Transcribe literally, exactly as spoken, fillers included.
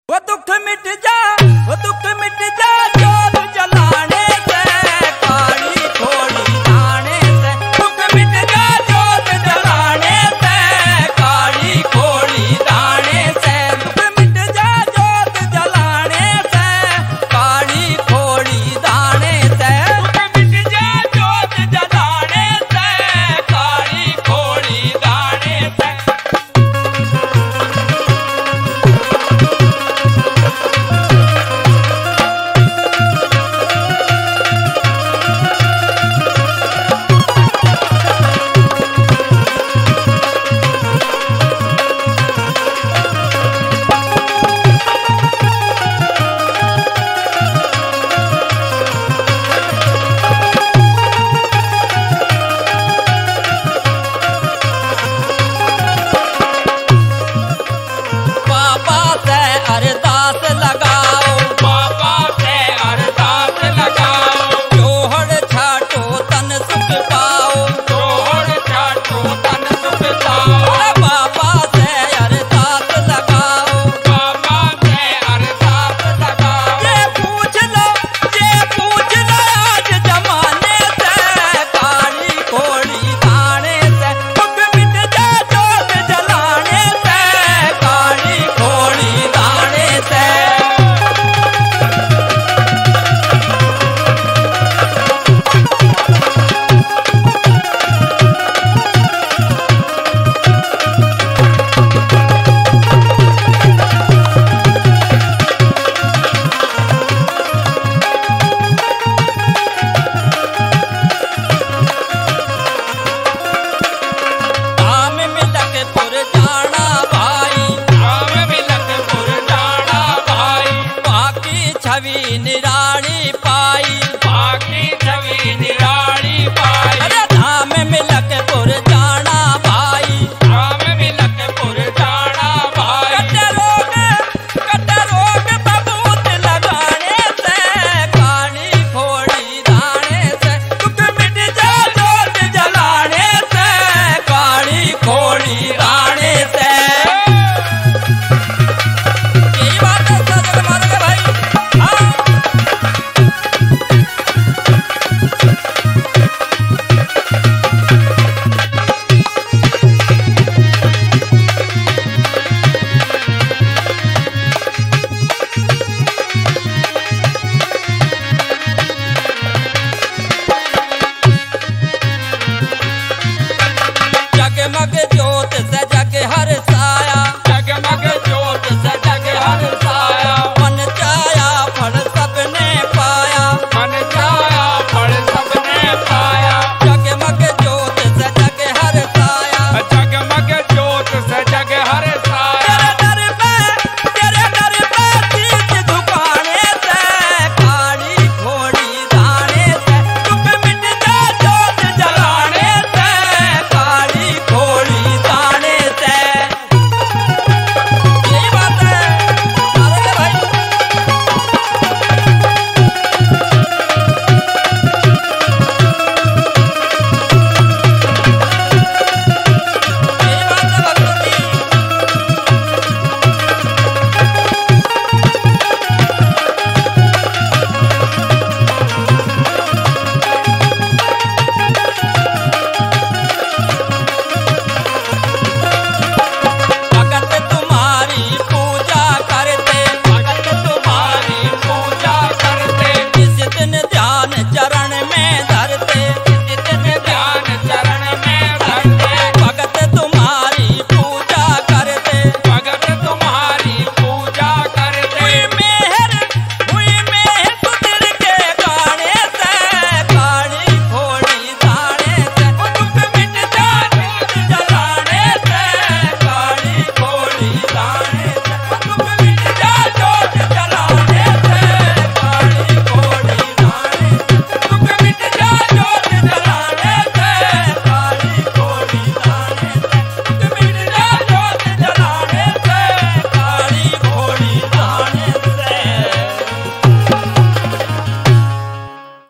वो दुख मिट जा, वो दुख मिट जा, जोत जलाने से काली घोड़ी दाने से। दुख मिट जा, जोत जलाने से काली घोड़ी दाने से। दुख मिट जा, जोत जलाने से काली घोड़ी दाने से। दुख मिट जा, जोत जलाने से काली घोड़ी दाने से। अरदास लगाओ बाबा से, अरदास लगाओ। जोहड़ छाटो तन सुख पाओ, जोहड़ छाटो तन सुख पाओ। बाबा से अरदास लगाओ, बाबा से अरदास लगाओ। ये पूछ लो, ये पूछ लो आज जमाने से काली घोड़ी दाने से। दुख मिट जा, जोत जलाने से काली घोड़ी दाने से। काम मिलकपुर जाना भाई, काम मिलकपुर जाना भाई। बाकी छवि निराली